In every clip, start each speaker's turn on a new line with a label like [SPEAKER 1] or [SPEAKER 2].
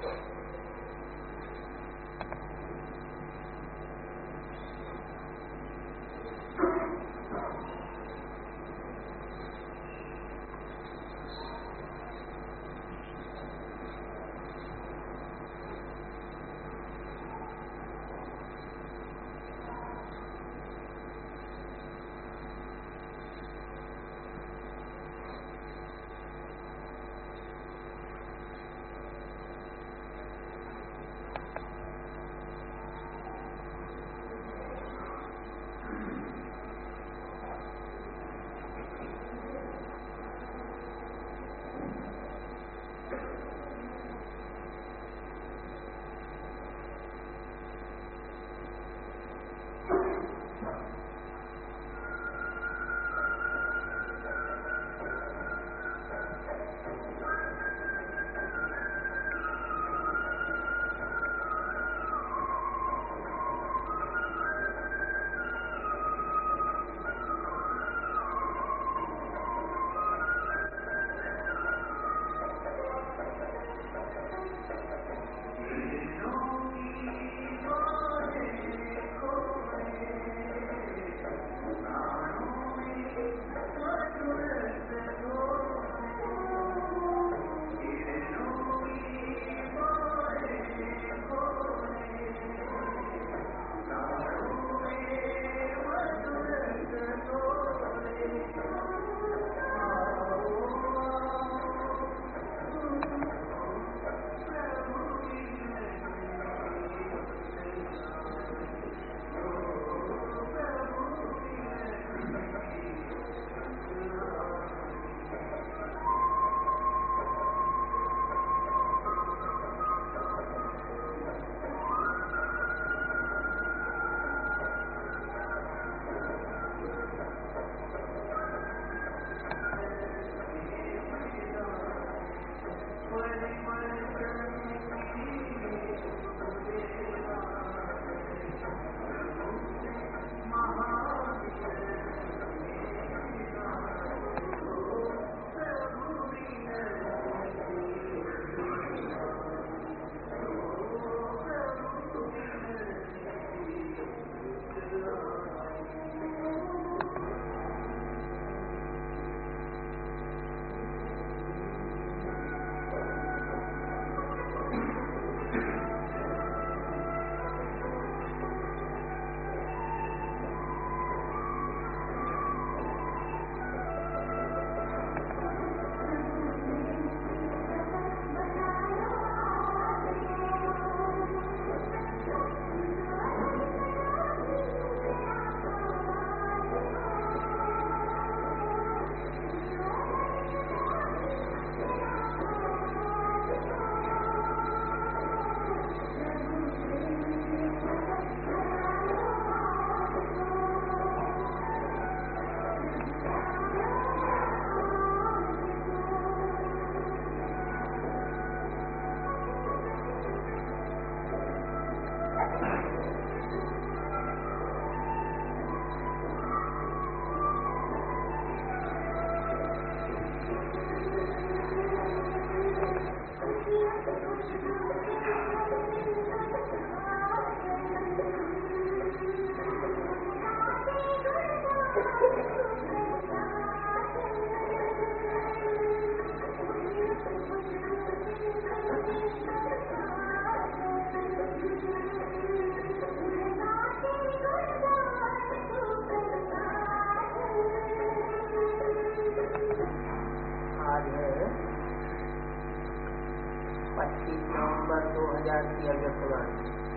[SPEAKER 1] नवंबर 2000 की अव्यक्तवाणी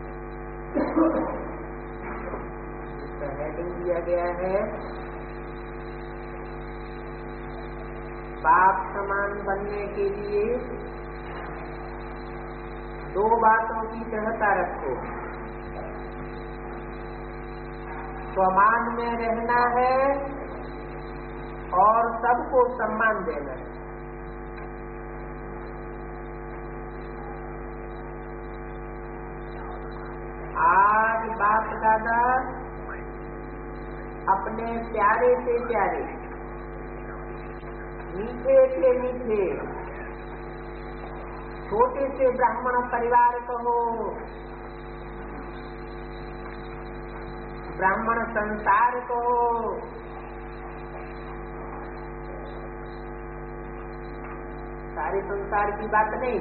[SPEAKER 1] इसका हेडिंग दिया गया है बाप समान बनने के लिए 2 बातों की दृढ़ता रखो। स्वमान में रहना है और सबको सम्मान देना है। आज बाप दादा अपने प्यारे से प्यारे, मीठे से मीठे छोटे से ब्राह्मण परिवार कहो, ब्राह्मण संसार कहो, सारे संसार की बात नहीं,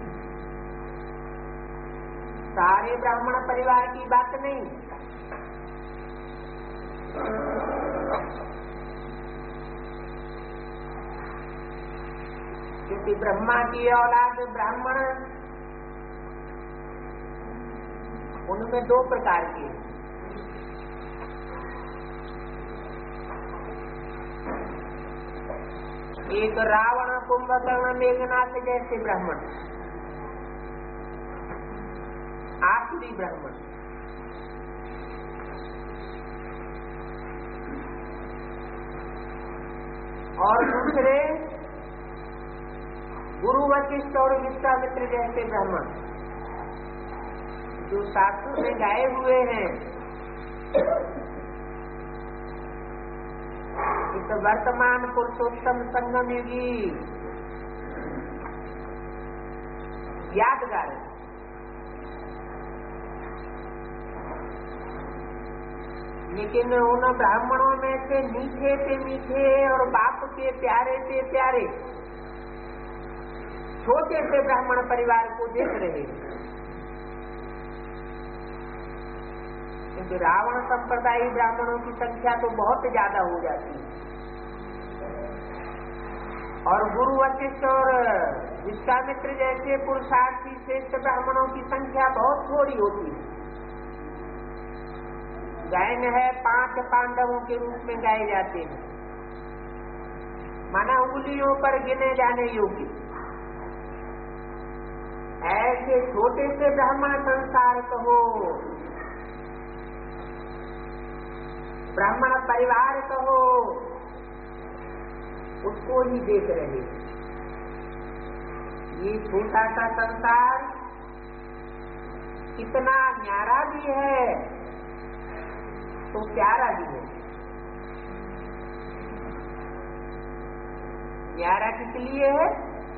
[SPEAKER 1] सारे ब्राह्मण परिवार की बात नहीं, क्योंकि ब्रह्मा की औलाद ब्राह्मण उनमें दो प्रकार के, एक रावण कुंभकर्ण मेघनाथ जैसे ब्राह्मण, आसुरी ब्राह्मण, और दूसरे गुरु वशिष्ठ और विश्वामित्र जैसे ब्राह्मण जो शास्त्र में गाए हुए हैं। इस वर्तमान पुरुषोत्तम संगम युगी यादगार है। लेकिन उन ब्राह्मणों में से मीठे से मीठे और बाप के प्यारे से प्यारे छोटे से ब्राह्मण परिवार को देख रहे हैं, क्योंकि रावण संप्रदायी ब्राह्मणों की संख्या तो बहुत ज्यादा हो जाती है और गुरु वशिष्ठ और विश्वामित्र जैसे पुरुषार्थी श्रेष्ठ ब्राह्मणों की संख्या बहुत थोड़ी होती है। गायन है 5 पांडवों के रूप में गाए जाते हैं, माना उंगलियों पर गिने जाने योग्य। ऐसे छोटे से ब्राह्मण संसार कहो, ब्राह्मण परिवार कहो, उसको ही देख रहे। ये छोटा सा संसार कितना न्यारा भी है तो प्यारा भी है। न्यारा किस लिए है?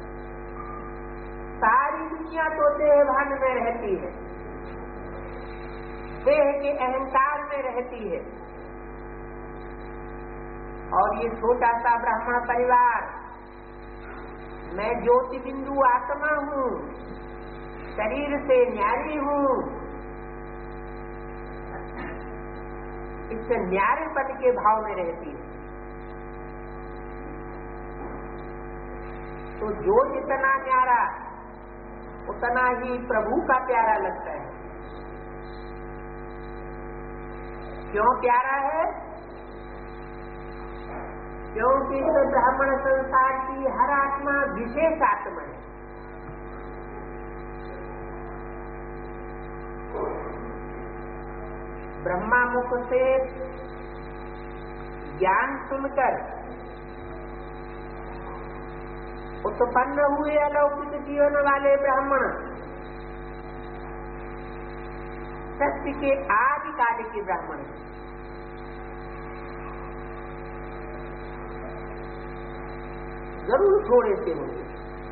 [SPEAKER 1] सारी दुनिया तो देह भान में रहती है, देह के अहंकार में रहती है, और ये छोटा सा ब्राह्मण परिवार, मैं ज्योति बिंदु आत्मा हूँ, शरीर से न्यारी हूँ, इससे न्यारेपन के भाव में रहती है। तो जो जितना न्यारा उतना ही प्रभु का प्यारा लगता है। क्यों प्यारा है? क्योंकि इस ब्राह्मण संसार की हर आत्मा विशेष आत्मा है। ब्रह्मा मुख से ज्ञान सुनकर उत्पन्न हुए अलौकिक जीवन वाले ब्राह्मण सत्य के आदि काल के ब्राह्मण जरूर थोड़े से होंगे,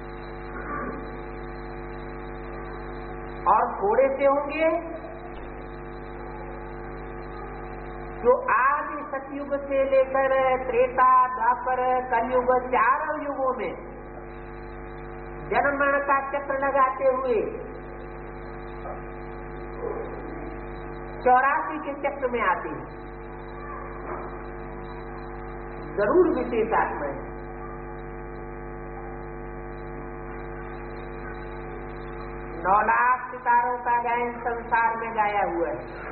[SPEAKER 1] और थोड़े से होंगे जो आदि सतयुग से लेकर त्रेता द्वापर कलयुग चारों युगों में जन्म मरण का चक्र लगाते हुए 84 के चक्र में आते हैं, जरूर विशेष आत्मा है। 9 लाख सितारों का गायन संसार में गाया हुआ है।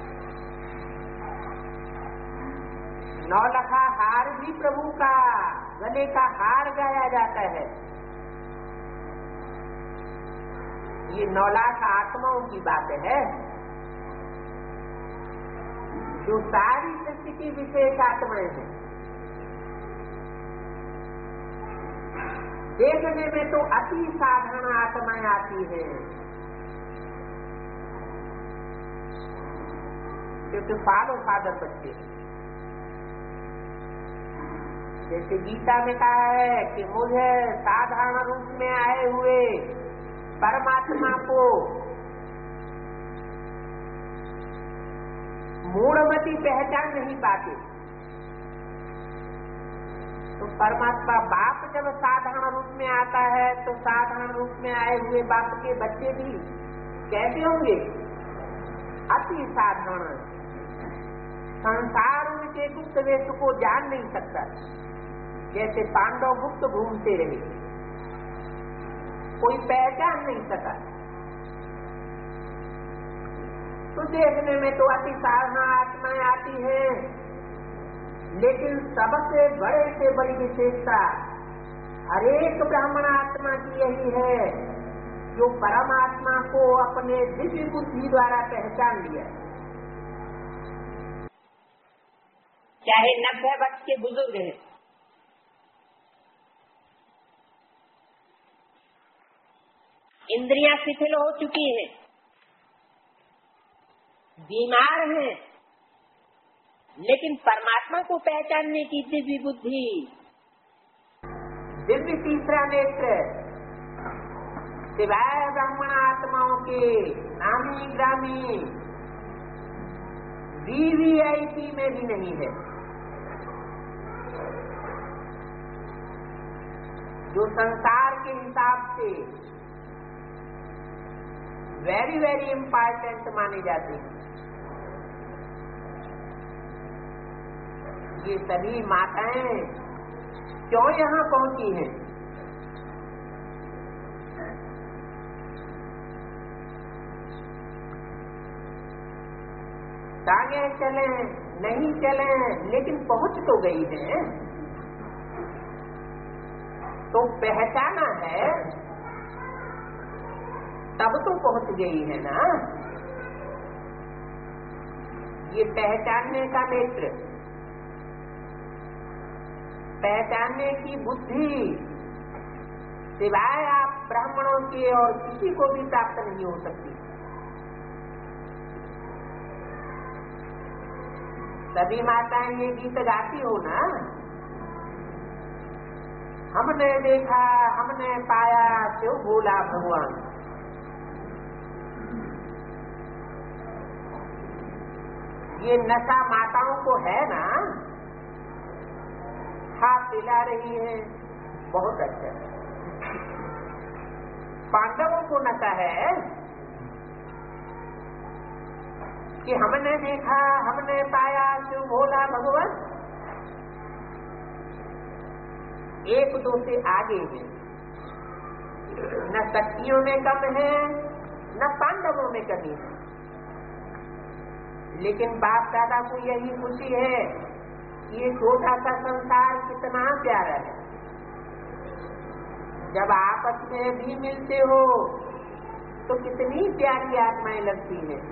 [SPEAKER 1] 9 लखा हार भी प्रभु का गले का हार गाया जाता है। ये 9 लाख आत्माओं की बात है जो सारी सृष्टि की विशेष आत्माएं हैं। देखने में तो अति साधारण आत्माएं आती हैं, क्योंकि फादर बच्चे, जैसे गीता में कहा है कि मुझे साधारण रूप में आए हुए परमात्मा को मूढ़मती पहचान नहीं पाते। तो परमात्मा बाप जब साधारण रूप में आता है तो साधारण रूप में आए हुए बाप के बच्चे भी कैसे होंगे? अति साधारण। संसार उनके गुप्त वेश को जान नहीं सकता। जैसे पांडव गुप्त घूमते रहे, कोई पहचान नहीं सका। तो देखने में तो अति साधारण आत्माएं आती हैं, लेकिन सबसे बड़े से बड़ी विशेषता हरेक ब्राह्मण आत्मा की यही है जो परमात्मा को अपने दिव्य बुद्धि द्वारा पहचान लिया।
[SPEAKER 2] चाहे 90 वर्ष के बुजुर्ग हैं, इंद्रियां शिथिल हो चुकी हैं, बीमार हैं, लेकिन परमात्मा को पहचानने की दिव्य बुद्धि,
[SPEAKER 1] दिव्य तीसरा नेत्र सिवाय ब्राह्मण आत्माओं के नामी ग्रामी VVIP में भी नहीं है। जो संसार के हिसाब से वेरी वेरी इम्पोर्टेंट माने जाते हैं, ये सभी माताएं क्यों यहाँ पहुंची हैं? टांगे चले नहीं चले, लेकिन पहुंच तो गई है। तो पहचाना है तब तो पहुंच गई है ना। ये पहचानने का नेत्र, पहचानने की बुद्धि सिवाय आप ब्राह्मणों के और किसी को भी प्राप्त नहीं हो सकती। सभी माताएं ये गीत गाती हो ना, हमने देखा हमने पाया क्यों भोला भगवान। ये नशा माताओं को है ना, हाथ पिला रही है, बहुत अच्छा। पांडवों को नशा है कि हमने देखा हमने पाया शिव भोला भगवान। एक दो से आगे है, न शक्तियों में कम है न पांडवों में कमी है। लेकिन बाप दादा को यही खुशी है कि ये छोटा सा संसार कितना प्यारा है। जब आपस में भी मिलते हो तो कितनी प्यारी आत्माएं लगती है।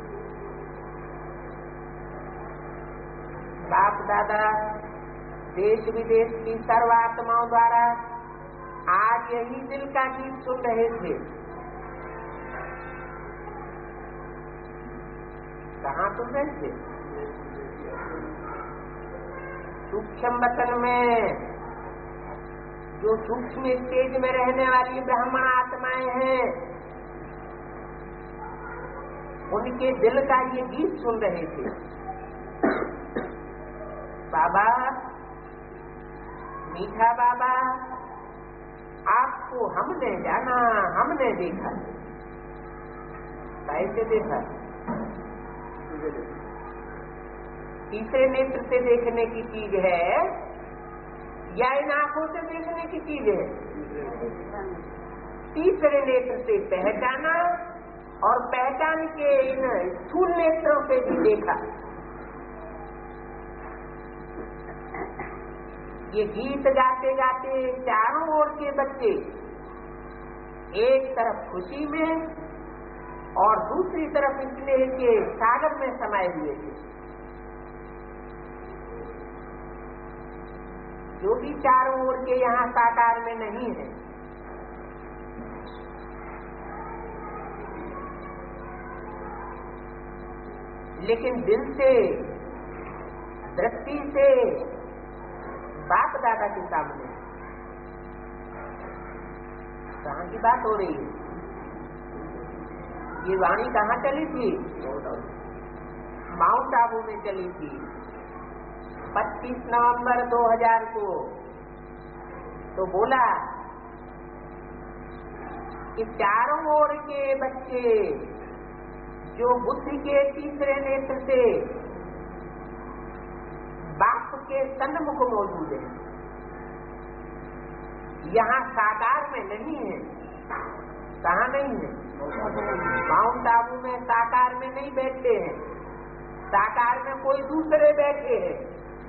[SPEAKER 1] बाप दादा देश विदेश की सर्व आत्माओं द्वारा आज यही दिल का गीत सुन रहे थे। कहाँ सुन रहे थे? सूक्ष्म वतन में जो सूक्ष्म स्टेज में रहने वाली ब्राह्मण आत्माएं हैं, उनके दिल का ये गीत सुन रहे थे। बाबा, मीठा बाबा, आपको हमने जाना हमने देखा। कैसे देखा? तीसरे नेत्र से देखने की चीज है या इन आंखों से देखने की चीज है? तीसरे नेत्र से पहचाना और पहचान के इन स्थूल नेत्रों से भी देखा। ये गीत गाते गाते चारों ओर के बच्चे एक तरफ खुशी में और दूसरी तरफ स्नेह के सागर में समाये हुए थे। जो भी चारों ओर के यहाँ साकार में नहीं है, लेकिन दिल से दृष्टि से बाप दादा के सामने। कहाँ की बात हो रही है? ये वाणी कहाँ चली थी? माउंट आबू में चली थी 25 नवंबर 2000 को। तो बोला कि चारों ओर के बच्चे जो बुद्धि के तीसरे नेत्र से बाप के सन्मुख मौजूद है, यहाँ साकार में नहीं है। कहाँ नहीं है? माउंट आबू में साकार में नहीं बैठते हैं, साकार में कोई दूसरे बैठे हैं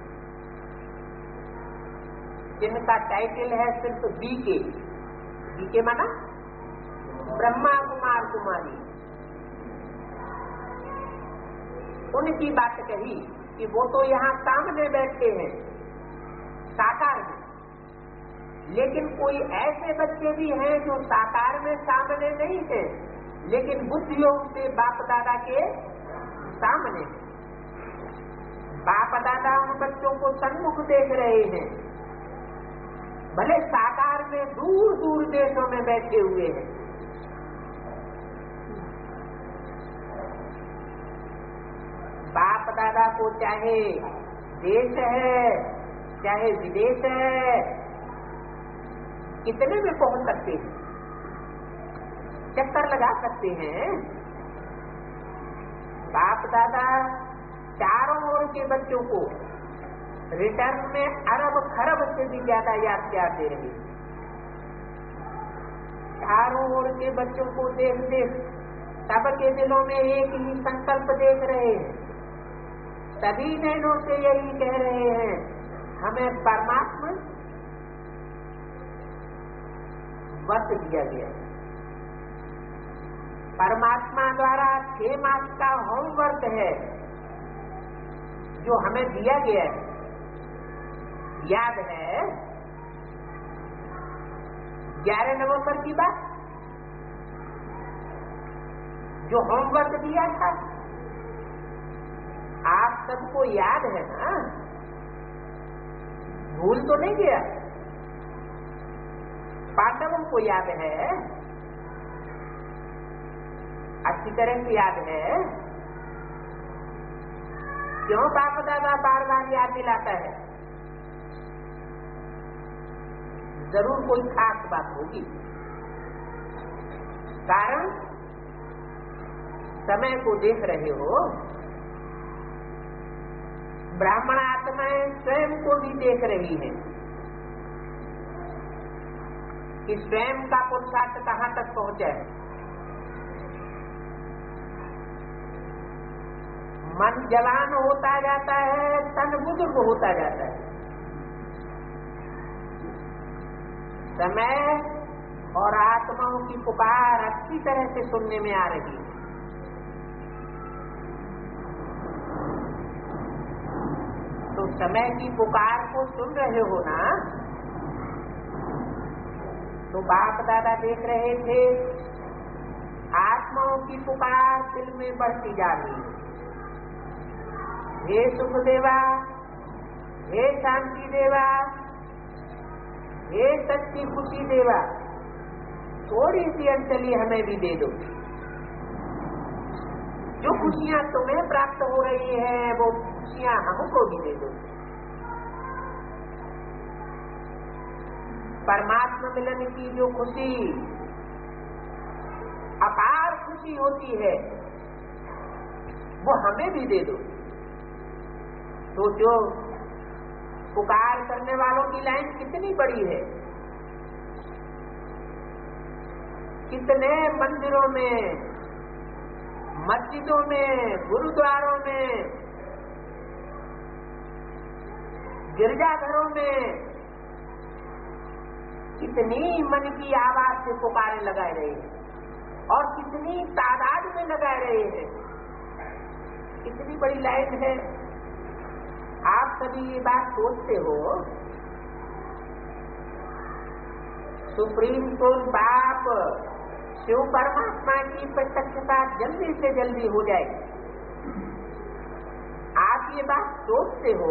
[SPEAKER 1] जिनका टाइटल है सिर्फ बीके माना ब्रह्मा कुमार कुमारी। उनकी बात कही कि वो तो यहाँ सामने बैठते हैं साकार में, लेकिन कोई ऐसे बच्चे भी हैं जो साकार में सामने नहीं है, लेकिन बुद्धियों से बाप दादा के सामने। बाप दादा उन बच्चों को सन्मुख देख रहे हैं, भले साकार में दूर दूर देशों में बैठे हुए हैं। बाप दादा को चाहे देश है चाहे विदेश है, कितने में पहुंच सकते हैं, चक्कर लगा सकते हैं। बाप दादा चारों ओर के बच्चों को रिटर्न में अरब खरब से भी ज्यादा याद दे रही। चारों ओर के बच्चों को देख देख सबके दिलों में एक ही संकल्प देख रहे हैं। सभी नैनों से यही कह रहे हैं, हमें परमात्मा वत दिया गया। परमात्मा द्वारा 6 मास का होमवर्क है जो हमें दिया गया है। याद है 11 नवंबर की बात, जो होमवर्क दिया था, आप सबको याद है ना? भूल तो नहीं गया? पांडवों को याद है, अच्छी तरह से याद है। क्यों बाप दादा बार बार याद दिलाता है? जरूर कोई खास बात होगी। कारण समय को देख रहे हो, ब्राह्मण आत्माएं स्वयं को भी देख रही हैं कि स्वयं का पुरुषार्थ कहाँ तक पहुंचा है। मन जवान होता जाता है, तन बुजुर्ग होता जाता है। समय और आत्माओं की पुकार अच्छी तरह से सुनने में आ रही है। तो समय की पुकार को सुन रहे हो ना? तो बाप दादा देख रहे थे आत्माओं की पुकार दिल में बढ़ती जा रही है। हे सुख देवा, हे शांति देवा, हे सच्ची खुशी देवा, थोड़ी सी अंजलि हमें भी दे दो। जो खुशियां तुम्हें प्राप्त हो रही हैं, वो खुशियां हमको भी दे दो। परमात्मा मिलन की जो खुशी अपार खुशी होती है, वो हमें भी दे दो। तो जो पुकार करने वालों की लाइन कितनी बड़ी है, कितने मंदिरों में, मस्जिदों में, गुरुद्वारों में, गिरजाघरों में कितनी मन की आवाज से पुकारें लगाए रहे हैं और कितनी तादाद में लगाए रहे हैं। कितनी बड़ी लाइन है। आप सभी ये बात सोचते हो, सुप्रीम कोर्ट बाप शिव परमात्मा की प्रत्यक्षता जल्दी से जल्दी हो जाए। आप ये बात सोचते हो,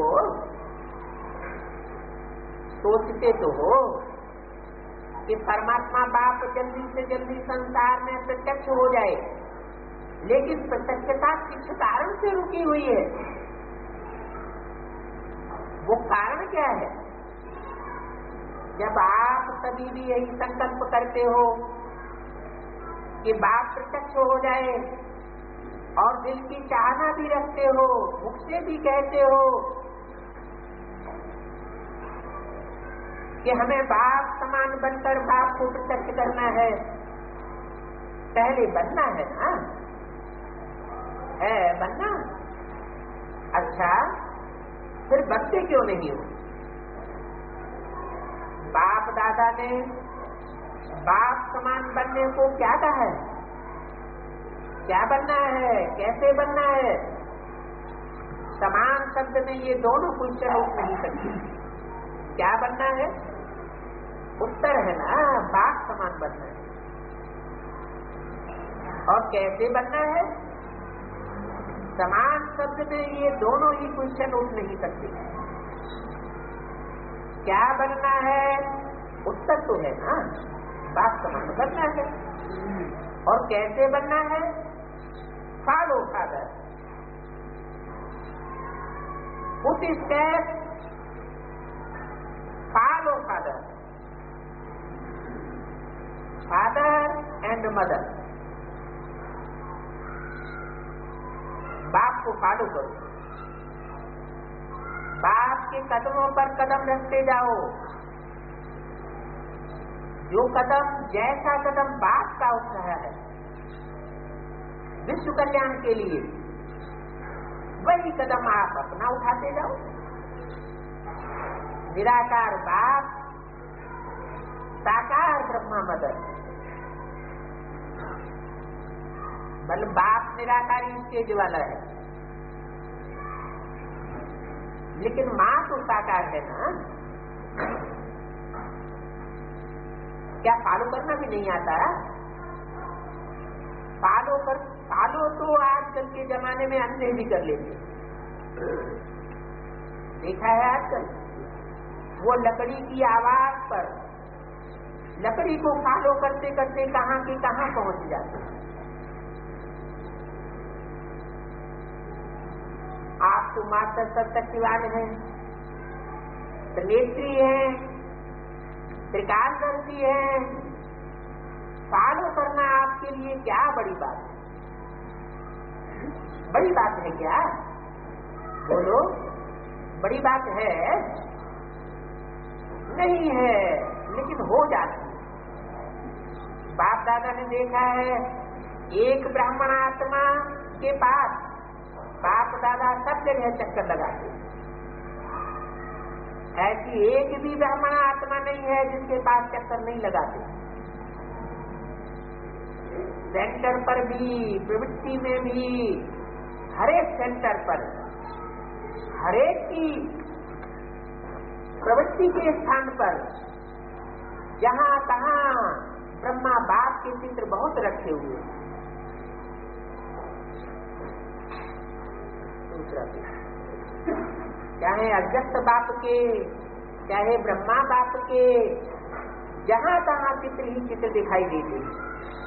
[SPEAKER 1] सोचते तो हो कि परमात्मा बाप जल्दी से जल्दी संसार में प्रत्यक्ष हो जाए, लेकिन प्रत्यक्षता किस कारण से रुकी हुई है? वो कारण क्या है? जब आप कभी भी यही संकल्प करते हो कि बाप प्रत्यक्ष हो जाए और दिल की चाहना भी रखते हो, मुख से भी कहते हो कि हमें बाप समान बनकर बाप को प्रत्यक्ष करना है, पहले बनना है ना, है बनना। अच्छा, फिर बनते क्यों नहीं हो? बाप दादा ने बाप समान बनने को क्या कहा है? क्या बनना है, कैसे बनना है? समान शब्द में ये दोनों क्वेश्चन उठ नहीं सकते। क्या बनना है? उत्तर है ना, बाप समान बनना है। और कैसे बनना है? समान शब्द में ये दोनों ही क्वेश्चन उठ नहीं सकते। क्या बनना है? उत्तर तो है ना, बाप समान बनना है। और कैसे बनना है? Follow father, put step, follow father, father and mother. बाप को फॉलो करो, बाप के कदमों पर कदम रखते जाओ। जो कदम, जैसा कदम बाप का उठ रहा है विश्व कल्याण के लिए, वही कदम आप अपना उठाते जाओ। निराकार बाप, साकार ब्रह्मा मदर। मतलब बाप निराकारी स्टेज वाला है, लेकिन माँ तो साकार है ना। क्या फॉलो करना भी नहीं आता? फॉलो तो आजकल के जमाने में अंधे भी कर लेते। देखा है आजकल वो लकड़ी की आवाज पर लकड़ी को फॉलो करते करते कहाँ की कहाँ पहुंच जाते हैं। आप तो मास्टर सत्शक्तिवान हैं, त्रिनेत्री हैं, त्रिकालदर्शी हैं, फॉलो करना आपके लिए क्या बड़ी बात है? बड़ी बात है क्या? बोलो, बड़ी बात है? नहीं है, लेकिन हो जाती है। बाप दादा ने देखा है, एक ब्राह्मण आत्मा के पास बाप दादा सब जगह चक्कर लगाते। ऐसी एक भी ब्राह्मण आत्मा नहीं है जिसके पास चक्कर नहीं लगाते। सेंटर पर भी, प्रवृत्ति में भी, हरेक सेंटर पर, हरेक की प्रवृत्ति के स्थान पर, जहाँ तहाँ ब्रह्मा बाप के चित्र बहुत रखे हुए हैं। चाहे अव्यक्त बाप के, चाहे ब्रह्मा बाप के, जहाँ तहाँ चित्र ही चित्र दिखाई देते हैं।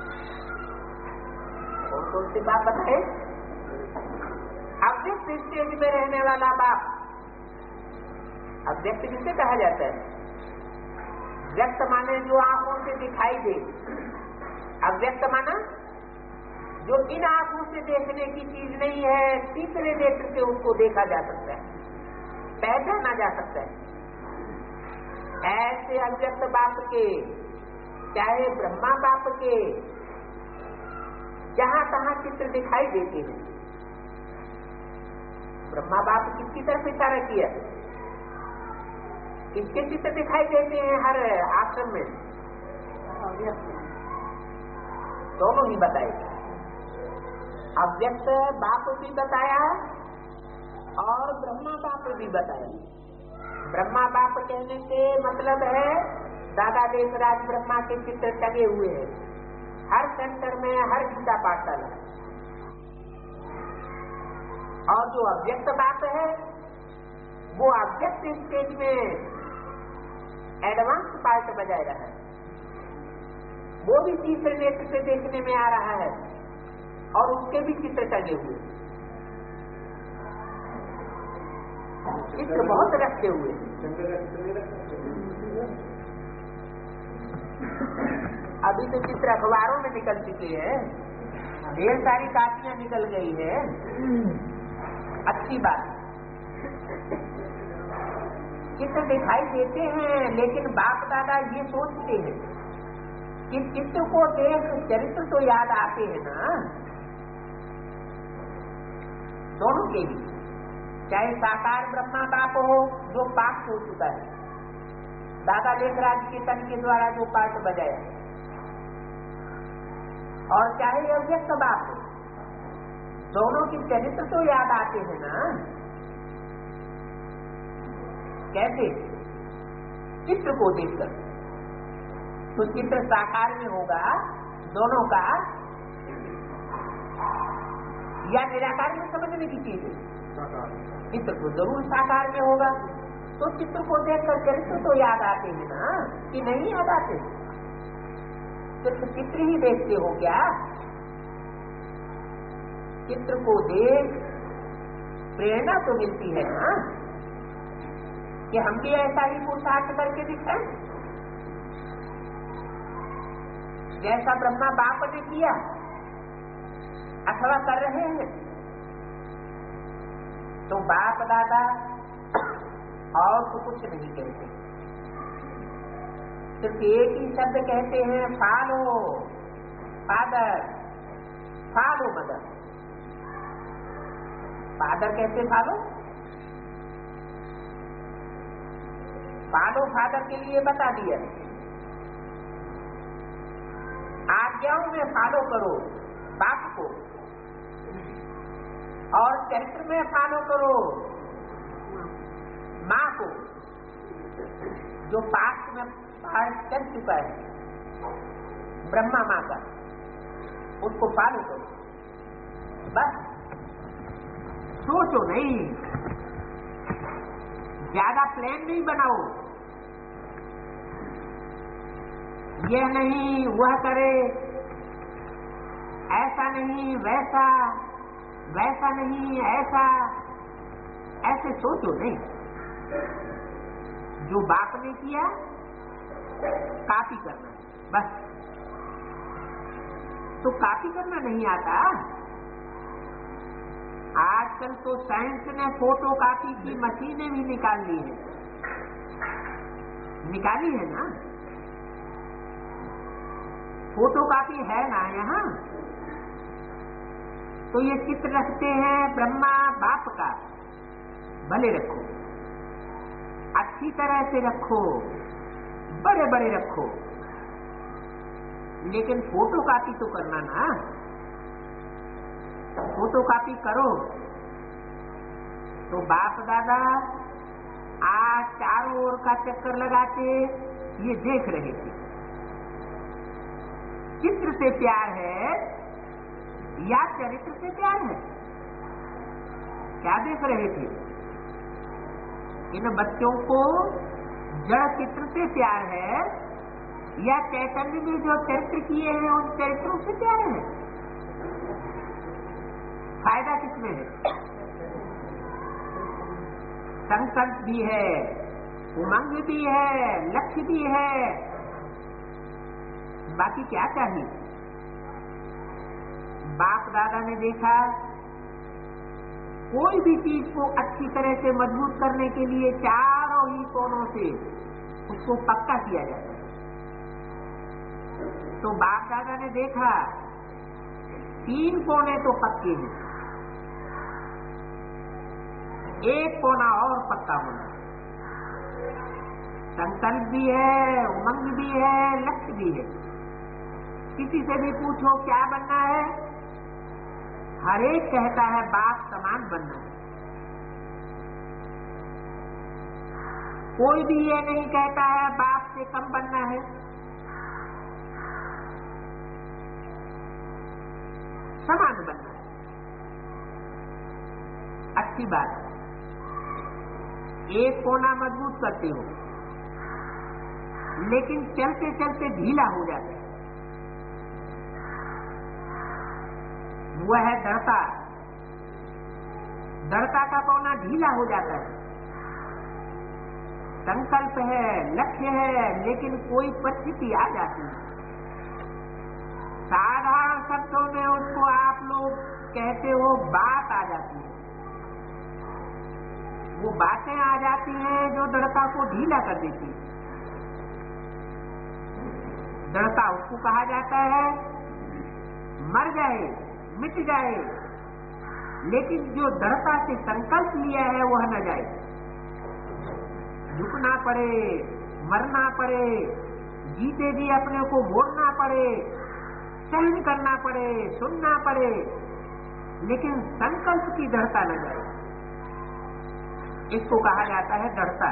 [SPEAKER 1] और कौन से बाप बताए? अव्यक्त स्टेज में रहने वाला बाप। अव्यक्त जिसे कहा जाता है, व्यक्त माने जो आंखों से दिखाई दे, अव्यक्त माना जो इन आंखों से देखने की चीज नहीं है, तीसरे नेत्र से उसको देखा जा सकता है, पहचाना जा सकता है। ऐसे अव्यक्त बाप के, चाहे ब्रह्मा बाप के, जहां तहां चित्र दिखाई देते हैं। ब्रह्मा बाप किसकी तरफ इशारा किया? किसके चित्र दिखाई देते हैं हर आश्रम में? दोनों ही बताए। अव्यक्त बाप भी बताया और ब्रह्मा बाप भी बताया। ब्रह्मा बाप कहने से मतलब है दादा देवराज ब्रह्मा के चित्र टंगे हुए हैं हर सेंटर में, हर गीता पाठशाला। और जो अव्यक्त बाप है वो अव्यक्त स्टेज में एडवांस पार्ट बजाय रहा है। वो भी तीसरे नेत्र से देखने में आ रहा है और और उसके भी चित्र टंगे हुए, चित्र बहुत रखे हुए। अभी तो चित्र अखबारों में निकल चुके हैं, ढेर सारी कापियां निकल गई है, अच्छी बात। चित्र दिखाई देते हैं, लेकिन बाप दादा ये सोचते हैं कि चित्र को देख चरित्र तो याद आते हैं ना, दोनों के भी, चाहे साकार ब्रह्मा बाप हो जो पाठ हो चुका है, दादा लेखराज कीर्तन के द्वारा जो पाठ बजाया, और चाहे अव्यक्त बाप हो, दोनों की चरित्र तो याद आते हैं ना। कैसे? चित्र को देखकर। तो चित्र साकार में होगा दोनों का, या निराकार में समझने की चीज है? चित्र तो जरूर साकार में होगा। तो चित्र को देखकर चरित्र तो याद आते हैं ना, कि नहीं याद आते? सिर्फ चित्र ही देखते हो क्या? चित्र को देख प्रेरणा तो मिलती है ना, कि हम भी ऐसा ही पुरुषार्थ करके दिखाएं जैसा ब्रह्मा बाप ने किया अथवा कर रहे हैं। तो बाप दादा और तो कुछ नहीं कहते, सिर्फ एक ही शब्द कहते हैं, follow father, follow mother. Father कैसे फॉलो? फॉलो फादर के लिए बता दिया, आज्ञाओं में फॉलो करो बाप को, और चरित्र में फॉलो करो माँ को, जो पास्ट में पाठ कर चुका है ब्रह्मा माँ का, उसको फॉलो करो। बस सोचो नहीं, ज्यादा प्लान नहीं बनाओ, यह नहीं वह करे, ऐसा नहीं वैसा, वैसा नहीं ऐसा, ऐसे सोचो नहीं। जो बाप ने किया कॉपी करना है बस। तो कॉपी करना नहीं आता। आजकल तो साइंस ने फोटो कॉपी की मशीनें भी निकाल ली है, निकाली है ना, फोटो कॉपी है ना यहाँ। तो ये चित्र रखते हैं ब्रह्मा बाप का, भले रखो, अच्छी तरह से रखो, बड़े बड़े रखो, लेकिन फोटो कॉपी तो करना ना। फोटो कॉपी करो तो बाप दादा आज चारों ओर का चक्कर लगाते ये देख रहे थे, चित्र से प्यार है या चरित्र से प्यार है? क्या देख रहे थे? इन बच्चों को जड़ चित्र से प्यार है या चैतन्य में जो चरित्र किए हैं उन चरित्रों से प्यार है? फायदा किसमें है? संकल्प भी है, उमंग भी है, लक्ष्य भी है, बाकी क्या चाहिए? बाप दादा ने देखा कोई भी चीज को अच्छी तरह से मजबूत करने के लिए चारों ही कोनों से उसको पक्का किया जाता है। तो बाप दादा ने देखा 3 कोने तो पक्के हैं, एक कोना और पक्का होना। संकल्प भी है, उमंग भी है, लक्ष्य भी है। किसी से भी पूछो क्या बनना है, हर एक कहता है बाप समान बनना है। कोई भी ये नहीं कहता है बाप से कम बनना है। समान बनना है, अच्छी बात है। एक कोना मजबूत करते हो, लेकिन चलते चलते ढीला हो जाता है। वह है दृढ़ता। दृढ़ता का पौना ढीला हो जाता है। संकल्प है, लक्ष्य है, लेकिन कोई परिस्थिति आ जाती है। साधारण शब्दों में उसको आप लोग कहते हो बात आ जाती है। वो बातें आ जाती हैं जो दृढ़ता को ढीला कर देती है। दृढ़ता उसको कहा जाता है मर जाए, मिट जाए, लेकिन जो दृढ़ता से संकल्प लिया है वह न जाए। झुकना पड़े, मरना पड़े, जीते जी अपने को मोड़ना पड़े, सहन करना पड़े, सुनना पड़े, लेकिन संकल्प की दृढ़ता न जाए। इसको कहा जाता है दृढ़ता।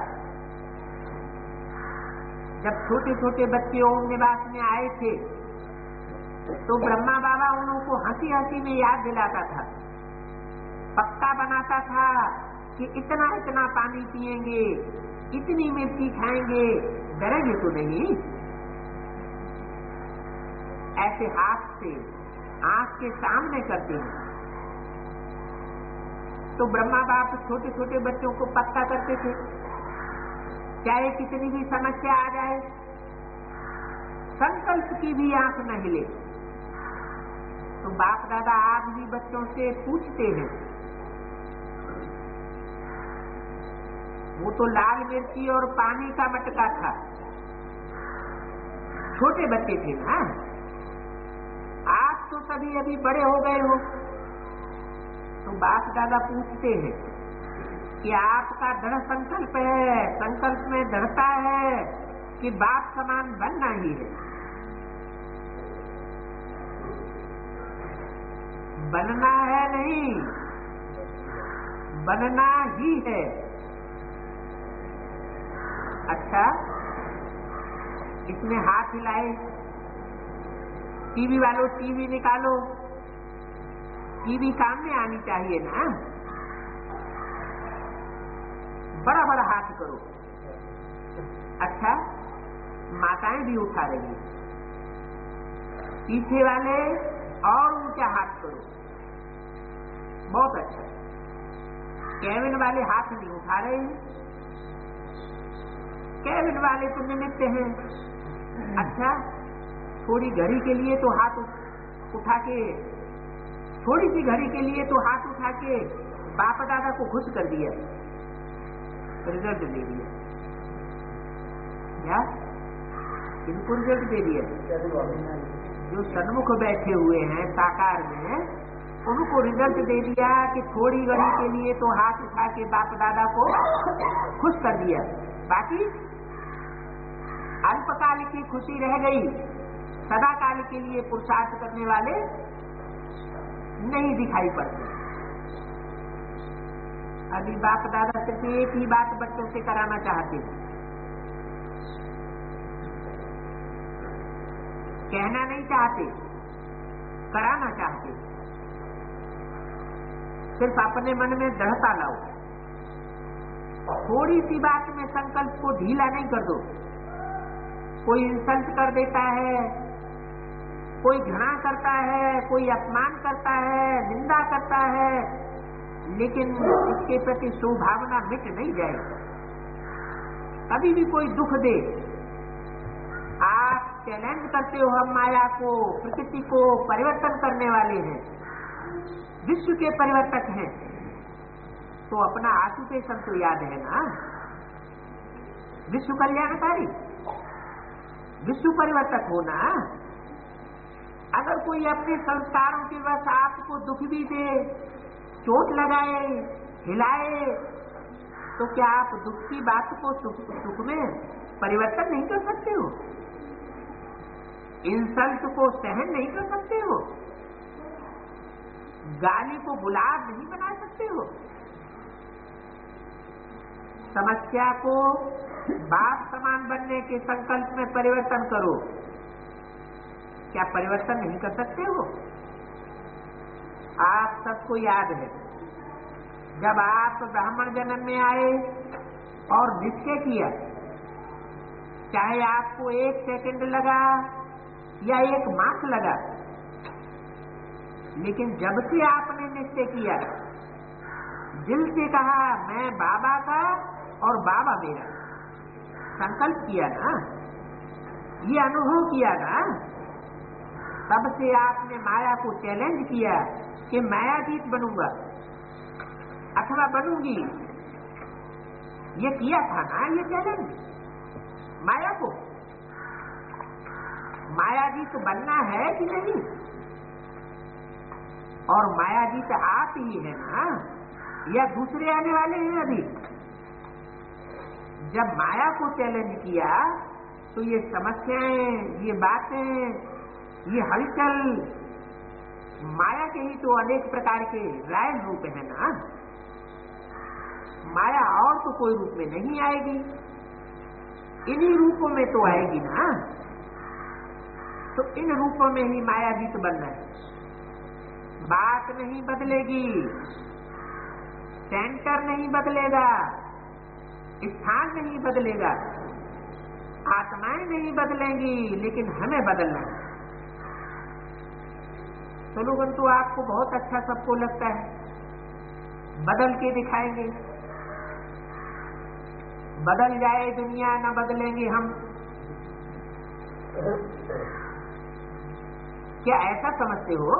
[SPEAKER 1] जब छोटे छोटे बच्चे ओम निवास में आए थे तो ब्रह्मा बाबा उनको हंसी हंसी में याद दिलाता था, पक्का बनाता था कि इतना इतना पानी पिएंगे, इतनी मिर्ची खाएंगे, डरेंगे तो नहीं। ऐसे हाथ से आंख के सामने करते हैं। तो ब्रह्मा बाप छोटे छोटे बच्चों को पक्का करते थे, चाहे कितनी भी समस्या आ जाए, संकल्प की भी आंख न हिले। तो बाप दादा आज भी बच्चों से पूछते हैं। वो तो लाल मिर्ची और पानी का मटका था, छोटे बच्चे थे ना। आप तो सभी अभी बड़े हो गए हो, तो बाप दादा पूछते हैं कि आपका दृढ़ संकल्प है, संकल्प में दृढ़ता है कि बाप समान बनना ही है। बनना है नहीं, बनना ही है। अच्छा, इसमें हाथ हिलाए, टीवी वालों टीवी निकालो, टीवी काम में आनी चाहिए ना। बड़ा बड़ा हाथ करो। अच्छा, माताएं भी उठा रही है, पीछे वाले और ऊंचा हाथ करो, बहुत अच्छा। केबिन वाले हाथ नहीं उठा रहे हैं, केबिन वाले तो निमित्त हैं। अच्छा, थोड़ी घड़ी के लिए तो हाथ उठा के, थोड़ी सी घड़ी के लिए तो हाथ उठा के बाप दादा को खुश कर दिया, रिजल्ट दे दिया। क्या इनको रिजल्ट दे दिया? जो सन्मुख बैठे हुए हैं साकार में, उनको रिजल्ट दे दिया कि थोड़ी घड़ी के लिए तो हाथ उठा के बाप दादा को खुश कर दिया। बाकी अल्पकाल की खुशी रह गई, सदा काल के लिए पुरुषार्थ करने वाले नहीं दिखाई पड़ते। अभी बाप दादा सिर्फ एक ही बात बच्चों से कराना चाहते हैं, कहना नहीं चाहते, कराना चाहते। सिर्फ अपने मन में दृढ़ता लाओ। थोड़ी सी बात में संकल्प को ढीला नहीं कर दो। कोई इंसल्ट कर देता है, कोई घृणा करता है, कोई अपमान करता है, निंदा करता है, लेकिन इसके प्रति सौभावना मिट नहीं जाएगी। कभी भी कोई दुख दे, आप चैलेंज करते हो हम माया को, प्रकृति को परिवर्तन करने वाले हैं, विश्व के परिवर्तक हैं, तो अपना आशुपेशन तो याद है ना, विश्व कल्याणकारी, विश्व परिवर्तक होना। अगर कोई अपने संस्कारों के वश आपको दुख भी दे, चोट लगाए, हिलाए, तो क्या आप दुख की बात को सुख में परिवर्तन नहीं कर सकते हो? इंसल्ट को सहन नहीं कर सकते हो? गाली को गुलाब नहीं बना सकते हो? समस्या को बाप समान बनने के संकल्प में परिवर्तन करो। क्या परिवर्तन नहीं कर सकते हो? आप सबको याद है, जब आप ब्राह्मण जन्म में आए और निश्चय किया, चाहे आपको 1 सेकंड लगा या 1 मास लगा, लेकिन जब से आपने निश्चय किया, दिल से कहा मैं बाबा का और बाबा मेरा, संकल्प किया ना, ये अनुभव किया ना, तब से आपने माया को चैलेंज किया कि मायातीत बनूंगा अथवा बनूंगी। ये किया था ना, ये चैलेंज माया को। मायाजीत बनना है कि नहीं? और मायाजीत आप ही है ना, या दूसरे आने वाले हैं? अभी जब माया को चैलेंज किया तो ये समस्याएं, ये बातें, ये हलचल माया के ही तो अनेक प्रकार के रायल रूप है ना। माया और तो कोई रूप में नहीं आएगी, इन्हीं रूपों में तो आएगी ना। तो इन रूपों में ही मायाजीत बनना है। बात नहीं बदलेगी, सेंटर नहीं बदलेगा, स्थान नहीं बदलेगा, आत्माएं नहीं बदलेंगी, लेकिन हमें बदलना है। स्लोगन तो आपको बहुत अच्छा सबको लगता है, बदल के दिखाएंगे, बदल जाए दुनिया न बदलेंगे हम। क्या ऐसा समझते हो?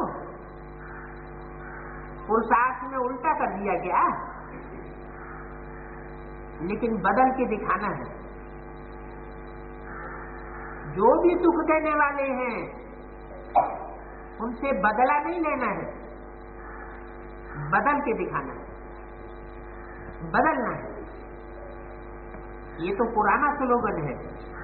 [SPEAKER 1] पुरुषार्थ में उल्टा कर दिया क्या? लेकिन बदल के दिखाना है। जो भी दुख देने वाले हैं उनसे बदला नहीं लेना है, बदल के दिखाना है, बदलना है। ये तो पुराना स्लोगन है।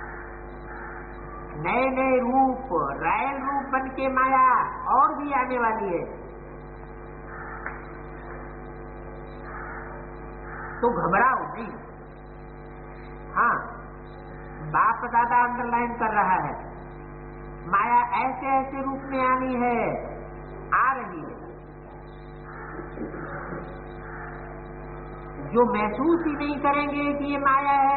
[SPEAKER 1] नए नए रूप, रायल रूप बन के माया और भी आने वाली है। तो घबराओ नहीं। हाँ, बाप दादा अंडरलाइन कर रहा है, माया ऐसे ऐसे रूप में आनी है, आ रही है। जो महसूस ही नहीं करेंगे कि ये माया है,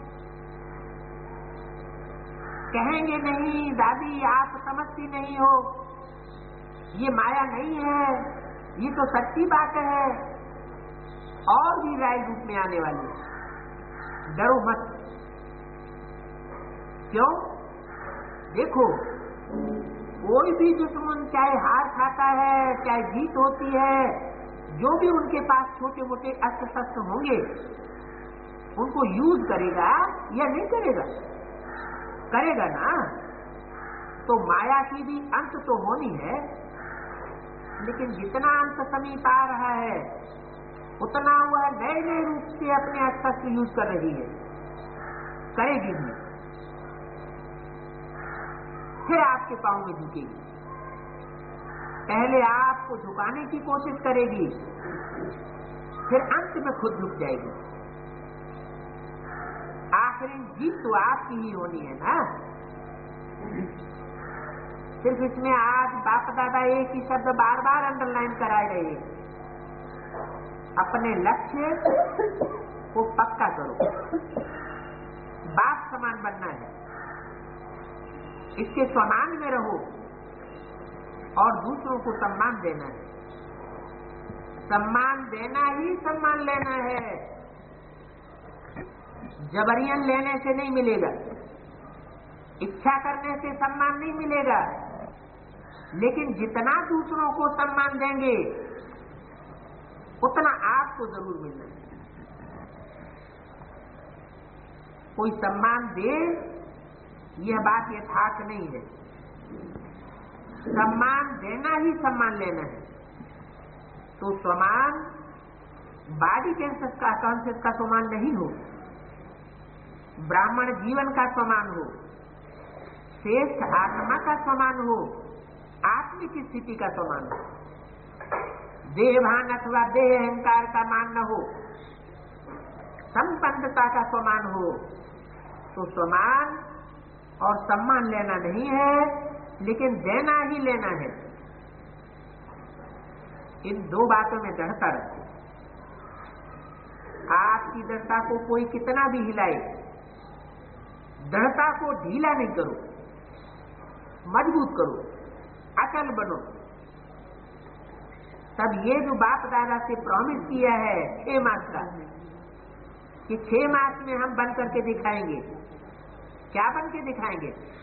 [SPEAKER 1] कहेंगे नहीं दादी आप समझती नहीं हो, ये माया नहीं है, ये तो सच्ची बात है, और भी राय रूप में आने वाली है। डरो मत। क्यों? देखो, कोई भी दुश्मन चाहे हार खाता है, चाहे जीत होती है, जो भी उनके पास छोटे मोटे अस्त्र शस्त्र होंगे उनको यूज करेगा या नहीं करेगा? करेगा ना। तो माया की भी अंत तो होनी है, लेकिन जितना अंत समीप आ रहा है उतना वह नए नए रूप से अपने अस्त्र यूज कर रही है, करेगी भी। फिर आपके पांव में झुकेगी। पहले आपको झुकाने की कोशिश करेगी, फिर अंत में खुद झुक जाएगी। आखिरी जीत तो आपकी ही होनी है ना। सिर्फ इसमें आज बाप दादा एक ही शब्द बार बार अंडरलाइन कराए गए, अपने लक्ष्य को पक्का करो। बाप समान बनना है, इसके समान में रहो और दूसरों को सम्मान देना है। सम्मान देना ही सम्मान लेना है, जबरियन लेने से नहीं मिलेगा, इच्छा करने से सम्मान नहीं मिलेगा। लेकिन जितना दूसरों को सम्मान देंगे उतना आपको जरूर मिलना है। कोई सम्मान दे यह बात यथार्थ नहीं है। सम्मान देना ही सम्मान लेना है। तो सम्मान बॉडी कॉन्शियस का सम्मान नहीं हो, ब्राह्मण जीवन का सम्मान हो, श्रेष्ठ आत्मा का सम्मान हो, आत्मिक स्थिति का सम्मान हो, देहभान अथवा देह अहंकार का मान न हो, संपन्नता का सम्मान हो। तो सम्मान और सम्मान लेना नहीं है, लेकिन देना ही लेना है। इन दो बातों में दृढ़ता रहे। आपकी दृढ़ता को कोई कितना भी हिलाए, दृढ़ता को ढीला नहीं करो, मजबूत करो, अचल बनो। तब ये जो बाप दादा से प्रॉमिस किया है 6 मास का कि 6 मास में हम बन करके दिखाएंगे, क्या बन के दिखाएंगे?